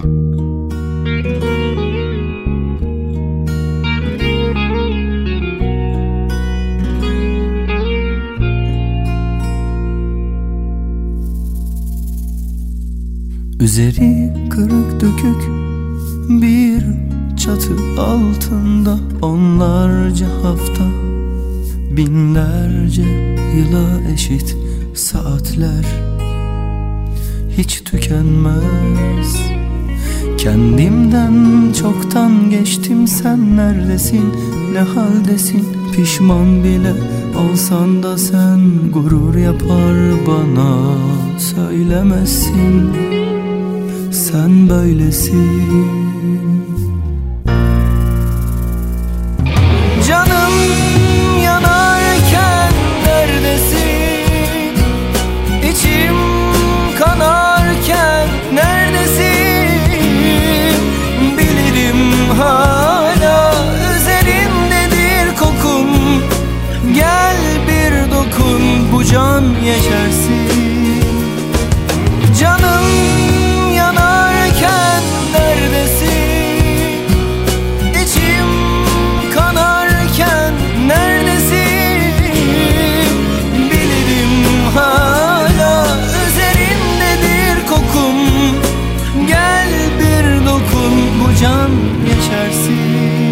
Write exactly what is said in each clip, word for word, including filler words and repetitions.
Üzeri kırık dökük bir çatı altında onlarca hafta, binlerce yıla eşit saatler hiç tükenmez. Kendimden çoktan geçtim, sen neredesin, ne haldesin? Pişman bile olsan da sen gurur yapar bana söylemezsin. Sen böylesin. Canım yanarken neredesin? İçim kanarken neredesin? Bilirim hala üzerindedir kokum. Gel bir dokun, bu can yeşersin. Canım yanarken neredesin? İçim kanarken neredesin? Bilirim hala üzerindedir kokum. Gel bir dokun, bu can yeşersin.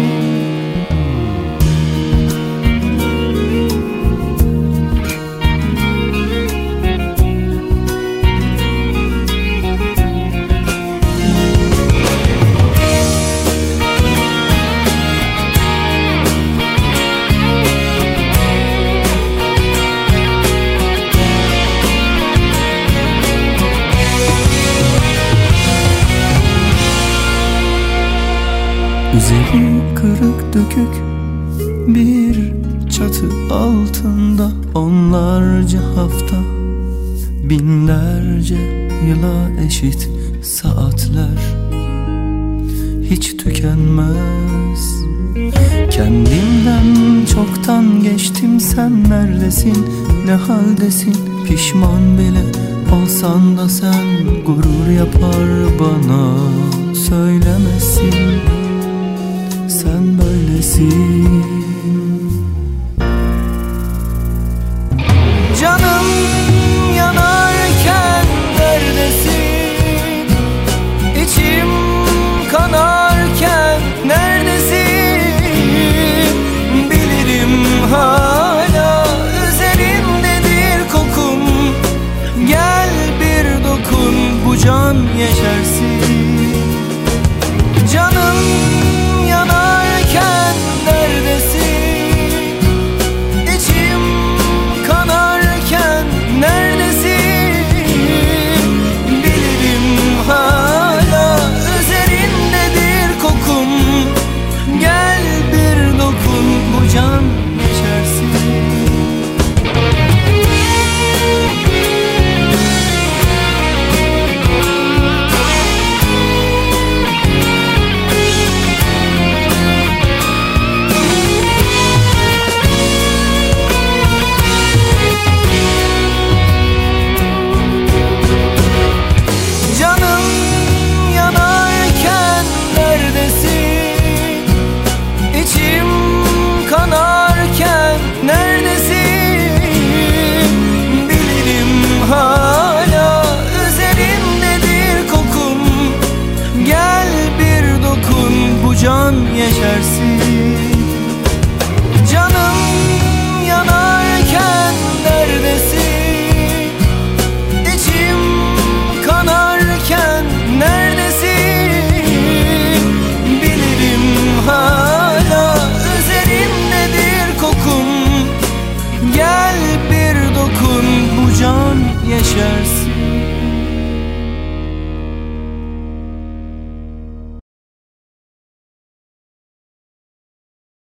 Üzeri kırık dökük bir çatı altında onlarca hafta, binlerce yıla eşit saatler hiç tükenmez. Kendimden çoktan geçtim, sen neredesin, ne haldesin? Pişman bile olsan da sen gurur yapar bana söylemezsin. Sen böylesin. Canım yanarken neredesin? İçim kanarken neredesin? Bilirim hala üzerindedir kokum. Gel bir dokun, bu can yeşersin. Canım yanarken neredesin? İçim kanarken neredesin? Bilirim hala üzerindedir kokum. Gel bir dokun, bu can yeşersin. Can yeşersin. Canım yanarken neredesin? İçim kanarken neredesin? Bilirim hala üzerindedir kokum. Gel bir dokun, bu can yeşersin.